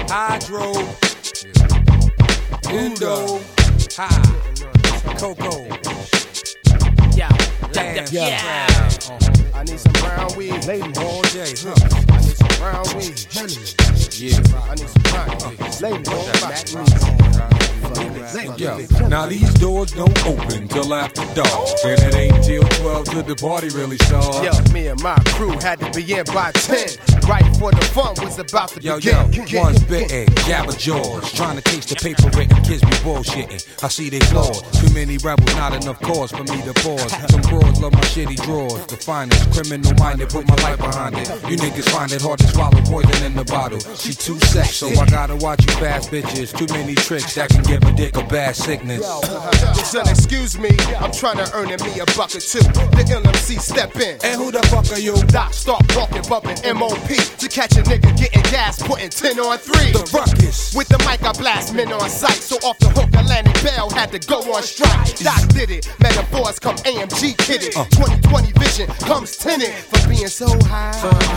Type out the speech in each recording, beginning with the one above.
Hydro, Indo, Coco. Yeah. I need some brown weed. Ladies all day, huh? I need some brown weed. Yeah. I need some brown weed. Ladies all Yo, now these doors don't open till after dark, and it ain't till 12 till the party really starts. Yo, me and my crew had to be in by 10, right before the fun was about to begin. One's bitten, jabber jaws, trying to taste the paper written, kids be bullshitting. I see they flaws, too many rebels, not enough cause for me to pause. Some broads love my shitty drawers, the finest, criminal minded, put my life behind it. You niggas find it hard to swallow poison in the bottle. She too sex, so I gotta watch you fast bitches. Too many tricks that can give a dick a bad sickness. Son, excuse me, I'm trying to earn me a buck or two. The LMC step in. And who the fuck are you? Doc start walking, bumping MOP to catch a nigga getting gas, putting 10 on 3. The ruckus. With the mic, I blast men on sight. So off the hook, Atlantic Bell had to go on strike. Doc did it. Metaphors come AMG kidded. 2020 vision comes tinted for being so high.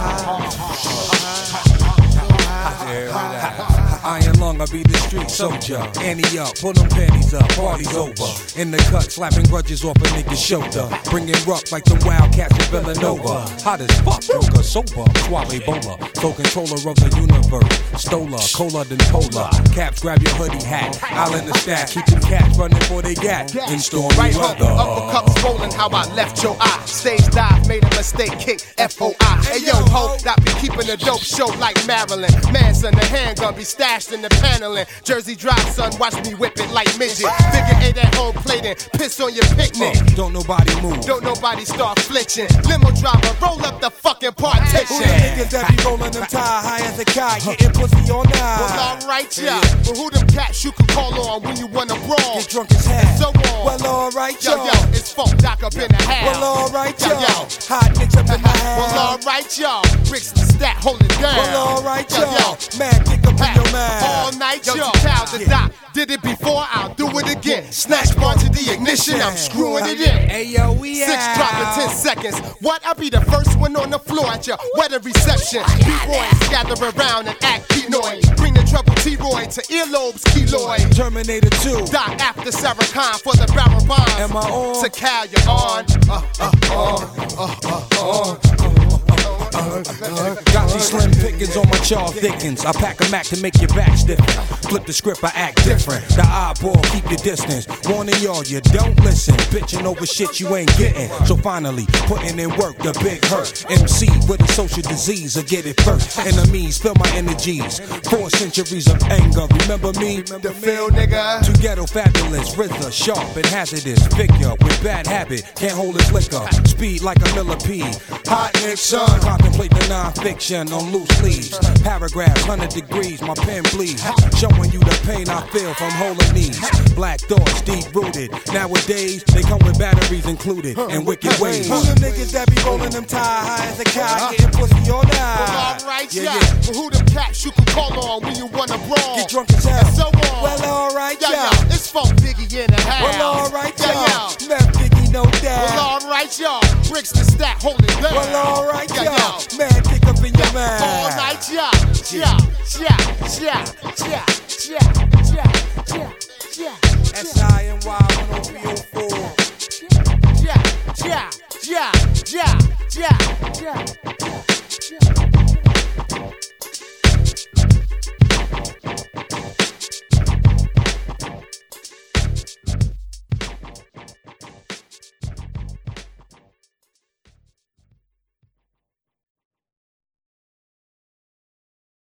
Iron lung, I be the street soldier. Annie up, pull them panties up, party's over. In the cut, slapping grudges off a nigga's shoulder. Bringing rough like them wildcats in Villanova. Hot as fuck, joker, sober, suave bowler. Full controller of the universe. Stoler, cola than polar. Caps, grab your hoodie hat. I'll in the stack, keep them cats running for they gat. In stormy right weather. Uppercuts rolling, how I left your eye. Stage dive, made a mistake, kick, FOI. Hey yo, ho, that be keeping a dope show like Maryland. Manson, the handgun be stashed in the paneling. Jersey Drive, son, watch me whip it like midget. Figure 8 at home plating, piss on your picnic. Don't nobody move. Don't nobody start flinching. Limo driver, roll up the fucking partition. Who the niggas that be rolling them tie high as a kite, getting pussy all night? Well, alright, yeah. But who them cats you can call on when you wanna brawl? Get drunk as hell. And so on. Well, alright, Yo, yo. it's Funk Doc up in the house. Well, alright, yo. Yo. Hot nicks up in the house. Well, alright, yo. Bricks the stat, hold it down. Well, alright, yo. Yo. Mad dick up in your mind. All night, yo. Cow the Doc. Did it before, I'll do it again. Snatch bar to the ignition, I'm screwing it in. Hey, yo, we 6 drop in 10 seconds. What? I'll be the first one on the floor at your wedding reception. B-boys gather around and act Pinoy. Bring the trouble T-Roy to earlobes, keloid. Terminator 2. Doc after Sarah Khan for the barrel bombs. Am I on? To Cal, you're on. Got these slim pickings on my chaw thickens. I pack a Mac to make your back stiffen. Flip the script, I act different. The eyeball, keep your distance. Warning y'all, you don't listen. Bitching over shit you ain't getting. So finally, putting in work, the big hurt. MC with a social disease, I get it first. Enemies, feel my energies. 4 centuries of anger, remember me? The feel, nigga. Too ghetto, fabulous, RZA, sharp and hazardous. Figure with bad habit, can't hold his liquor. Speed like a millipede. Hot Nixon, contemplate the non-fiction on loose leaves. Paragraphs, 100 degrees, my pen bleeds. Showing you the pain I feel from holding knees. Black thoughts, deep rooted. Nowadays, they come with batteries included and wicked ways. Who them niggas that be rolling them tie high as a kite, getting pussy all night? Well, alright, yeah. But who them cats you can call on when you wanna brawl? Get drunk as hell. And so on. Well, alright, yo. yo. It's Funk Biggie in the house. Well, alright, yo. Yo. Left Biggie, no doubt. Well, alright, yo. Bricks the stack, hold it down. Well, alright, yo. Yo. Man, pick up in your mind. All night, yo. SINY 10304. Yeah.